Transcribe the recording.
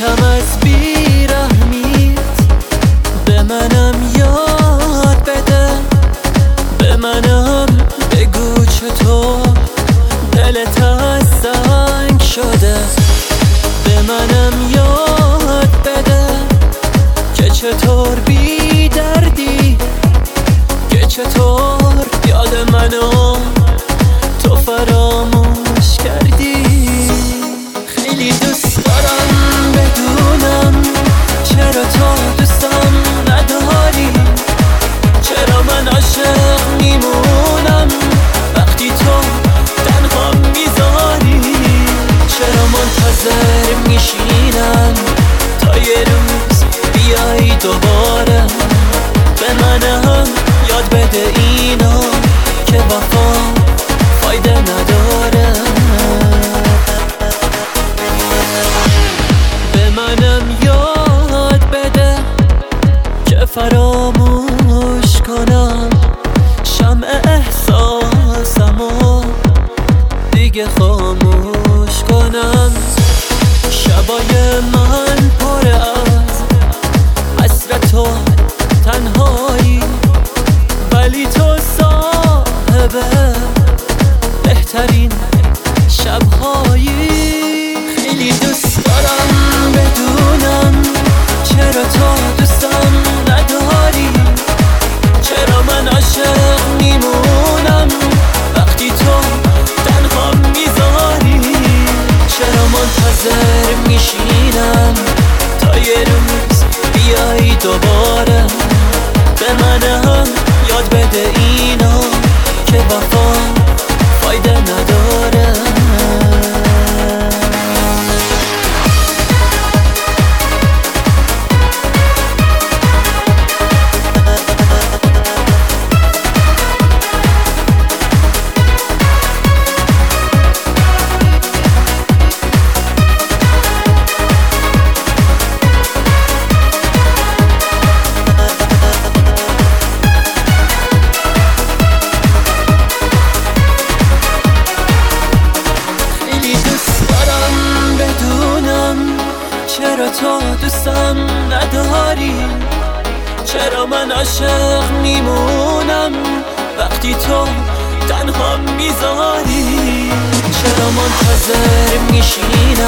کم از بیرحمیت به منم یاد بده، به منم بگو چطور دلت از سنگ شده، به منم یاد بده که چطور بی دردی، که چطور یاد منو تو فراموش کردی. خیلی دوست دارم بدونم چرا تو دوستم نداری، چرا من عاشق میمونم وقتی تو تنها میذاری، چرا منتظر میشینم تا یه روز بیایی دوباره به منم یاد بده اینو که وفا فایده نداره، به منم یاد بده که فراموش کنم شمع احساسمو دیگه خاموش کنم. شبای من پر از حسرت و تنهایی، ولی تو صاحب بهترین شبهایی. خیلی دوست دارم بدونم چرا تو دوستم نداری، چرا من عاشق میمونم وقتی تو تنها میذاری، چرا منتظر میشینم تا یه روز بیایی دوباره به منم یاد بده اینو که وفا فایده نداره. چرا تو دوستم نداری، چرا من عاشق میمونم وقتی تو تنها میذاری، چرا منتظر میشینم